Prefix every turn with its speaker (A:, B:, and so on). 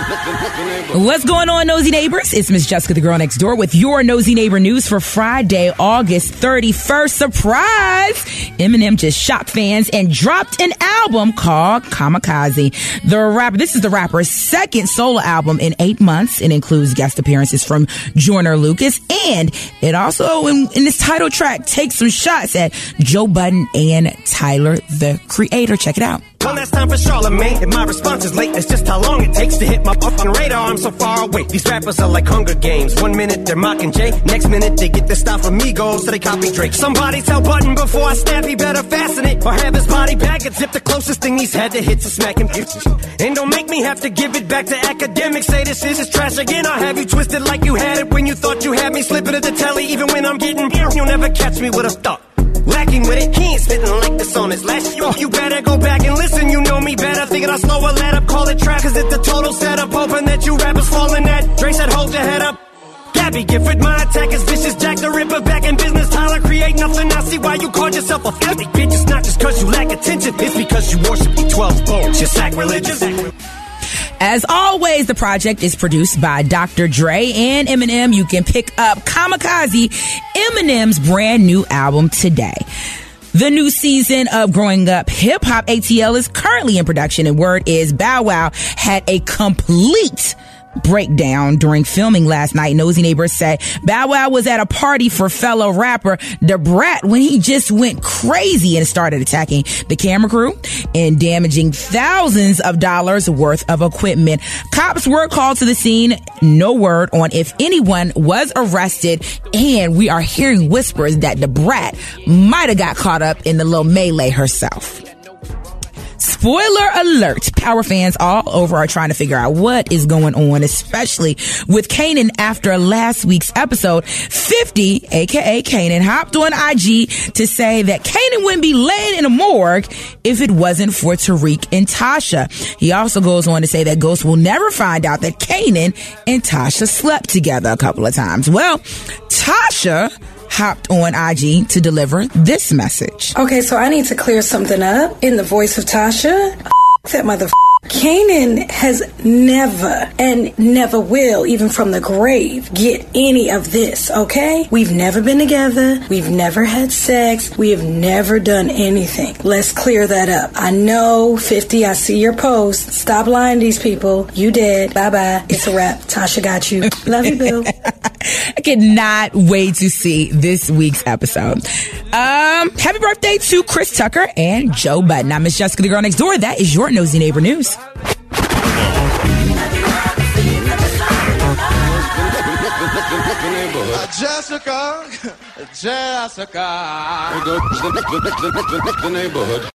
A: What's going on, Nosy Neighbors? It's Miss Jessica, the girl next door, with your Nosy Neighbor news for Friday, August 31st. Surprise! Eminem just shocked fans and dropped an album called Kamikaze. This is the rapper's second solo album in 8 months. It includes guest appearances from Joyner Lucas, and it also, in this title track, takes some shots at Joe Budden and Tyler, the Creator. Check it out.
B: One last time for Charlemagne, and my response is late. It's just how long it takes to hit my fucking radar. I'm so far away. These rappers are like Hunger Games. 1 minute they're mocking Jay, next minute they get their style from Migos, so they copy Drake. Somebody tell Button before I snap, he better fasten it, or have his body bag and zip. The closest thing he's had to hit to smack him. And don't make me have to give it back to academics. Say this is trash again. I'll have you twisted like you had it when you thought you had me. Slipping at the telly even when I'm getting here. You'll never catch me with a thought. Lacking with it, he ain't spitting like this on his last. You better go back and listen, you know me better. Thinking I'll slow a let up, call it trap, cause it's the total setup. Hoping that you rappers fall in that. Dre said hold your head up. Gabby Gifford, my attack is vicious. Jack the Ripper back in business. Tyler create nothing. I see why you called yourself a filthy bitch. It's not just cause you lack attention, it's because you worship the 12 bones. You're sacrilegious.
A: As always, the project is produced by Dr. Dre and Eminem. You can pick up Kamikaze, Eminem's brand new album, today. The new season of Growing Up Hip Hop ATL is currently in production, and word is Bow Wow had a complete breakdown during filming last night. Nosy Neighbors say Bow Wow was at a party for fellow rapper Da Brat when he just went crazy and started attacking the camera crew and damaging thousands of dollars worth of equipment. Cops were called to the scene. No word on if anyone was arrested, and we are hearing whispers that Da Brat might have got caught up in the little melee herself. Spoiler alert, Power fans all over are trying to figure out what is going on, especially with Kanan after last week's episode. 50, aka Kanan, hopped on IG to say that Kanan wouldn't be laying in a morgue if it wasn't for Tariq and Tasha. He also goes on to say that Ghost will never find out that Kanan and Tasha slept together a couple of times. Well, Tasha hopped on IG to deliver this message.
C: Okay, so I need to clear something up in the voice of Tasha. That mother. Kanan has never and never will, even from the grave, get any of this, okay? We've never been together. We've never had sex. We have never done anything. Let's clear that up. I know, 50, I see your post. Stop lying to these people. You dead. Bye-bye. It's a wrap. Tasha got you. Love you, Bill.
A: I cannot wait to see this week's episode. Happy birthday to Chris Tucker and Joe Budden. I'm Miss Jessica, the girl next door. That is your Nosy Neighbor news.
D: Jessica. The neighborhood.